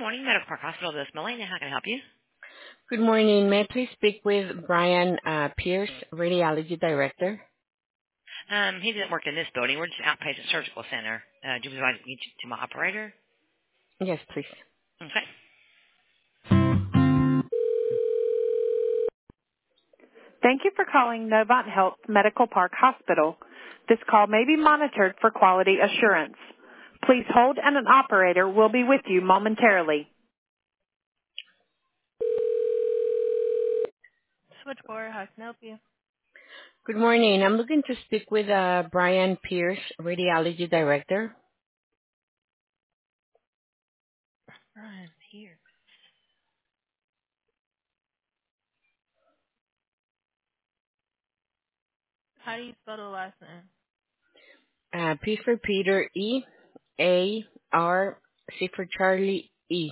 morning, Medical Park Hospital. This is Melania. How can I help you? Good morning. May I please speak with Brian Pierce, Radiology Director? He doesn't work in this building. We're just outpatient surgical center. Do you want to get you to my operator? Yes, please. Okay. Thank you for calling Novant Health Medical Park Hospital. This call may be monitored for quality assurance. Please hold and an operator will be with you momentarily. Switchboard, how can I help you? Good morning. I'm looking to speak with Brian Pierce, Radiology Director. Right here. How do you spell the last name? P for Peter, E, A, R, C for Charlie, E.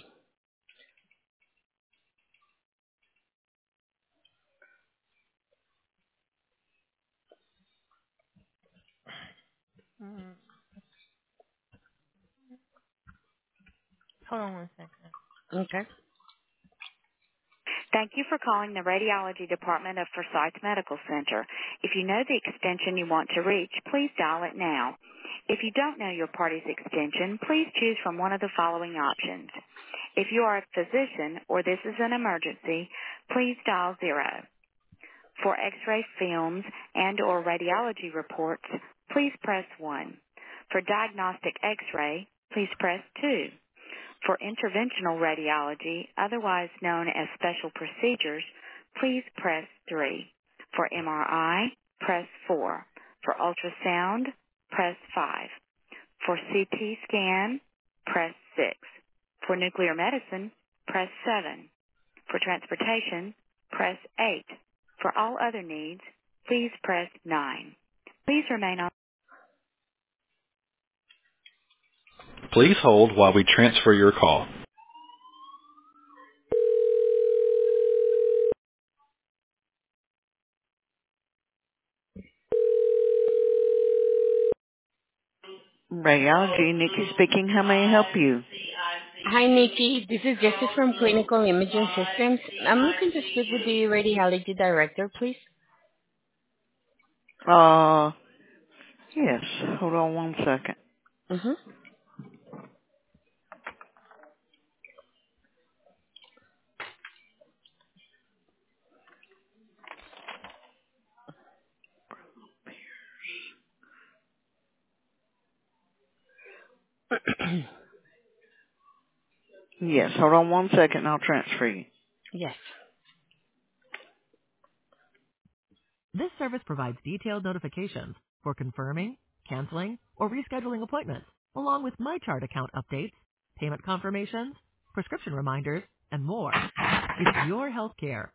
Hold on one second. Okay. Thank you for calling the Radiology Department of Forsyth Medical Center. If you know the extension you want to reach, please dial it now. If you don't know your party's extension, please choose from one of the following options. If you are a physician or this is an emergency, please dial 0. For x-ray films and or radiology reports, please press 1. For diagnostic x-ray, please press 2. For interventional radiology, otherwise known as special procedures, please press 3. For MRI, press 4. For ultrasound, press 5. For CT scan, press 6. For nuclear medicine, press 7. For transportation, press 8. For all other needs, please press 9. Please remain on. Please hold while we transfer your call. Radiology, Nikki speaking. How may I help you? Hi, Nikki. This is Jessie from Clinical Imaging Systems. I'm looking to speak with the Radiology Director, please. Yes. Hold on one second. Mm-hmm. Yes. Hold on one second. I'll transfer you. Yes. This service provides detailed notifications for confirming, canceling, or rescheduling appointments, along with MyChart account updates, payment confirmations, prescription reminders, and more. It's your healthcare.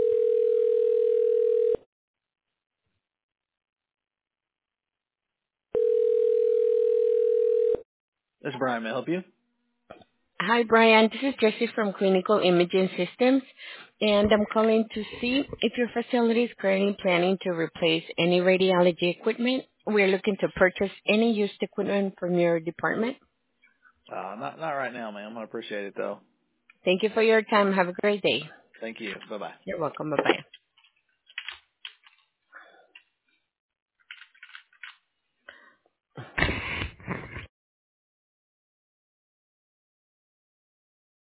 This is Brian. May I help you? Hi, Brian. This is Jessie from Clinical Imaging Systems, and I'm calling to see if your facility is currently planning to replace any radiology equipment. We're looking to purchase any used equipment from your department. Not right now, ma'am. I appreciate it, though. Thank you for your time. Have a great day. Thank you. Bye-bye. You're welcome. Bye-bye.